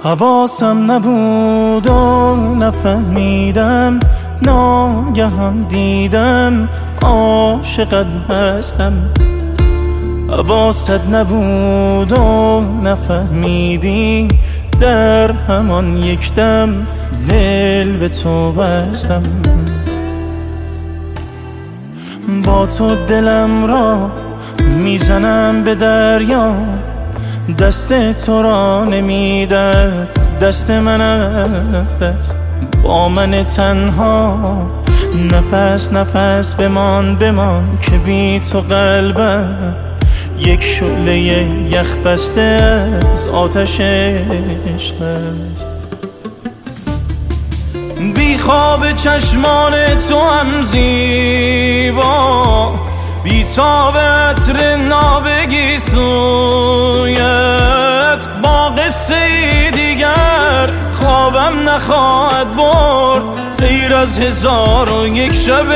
حواسم نبود و نفهمیدم، ناگهان دیدم عاشقت هستم. حواست نبود و نفهمیدی، در همان یک دم دل به تو بستم. با تو دلم را میزنم به دریا، دست تو را نمیدد دست من از دست. با من تنها نفس نفس بمان که بی تو قلبم یک شعله یخ بسته از آتش عشق است. بی خواب چشمان تو هم زیبا، بی تاب عطر نابگی سویت. با قصه دیگر خوابم نخواهد برد، غیر از 1001 شب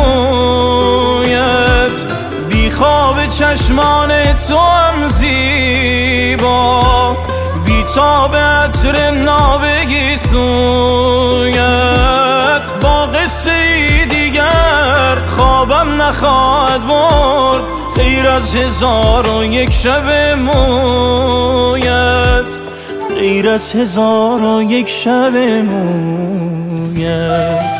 مویت. بی خواب چشمان تو هم زیبا، بی تاب عطر نابگی سویت. با قصه دیگر خوابم نخواهد برد، غیر از 1001 شب مویت. غیر از 1001 شب مویت.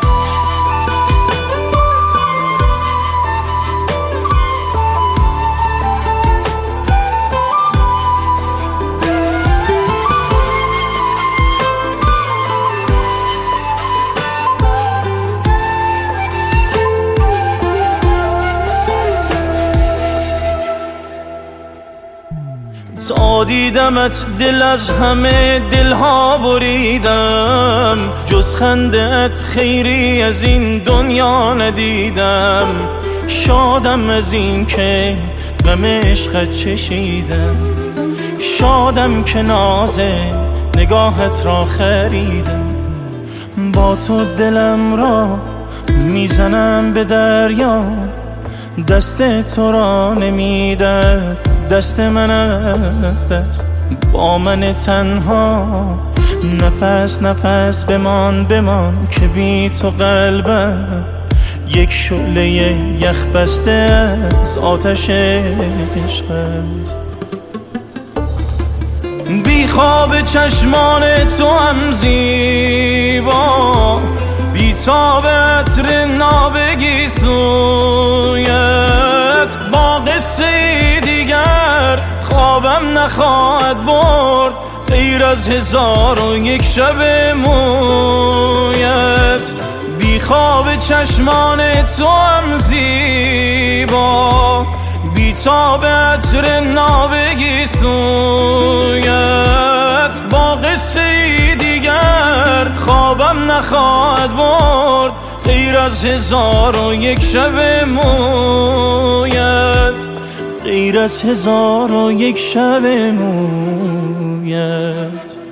تا دیدمت دل از همه دلها بریدم، جز خنده‌ات خیری از این دنیا ندیدم. شادم از این که غم عشقت چشیدم، شادم که ناز نگاهت را خریدم. با تو دلم را میزنم به دریا، دست تو را نمیدد دست من از دست. با من تنها نفس نفس بمان که بی تو قلبم یک شعله یخ بسته از آتش عشق است. بی خواب چشمان تو هم زیبا، بی تاب عطر نابگی سویت. با قصه دیگر خوابم نخواهد برد، غیر از 1001 شب مویت. بی خواب چشمان تو هم زیبا، بی تاب عطر نابگی سویت. با قصه دیگر خوابم نخواهد برد، غیر از 1001 شب مویت. غیر از 1001 شب مویت.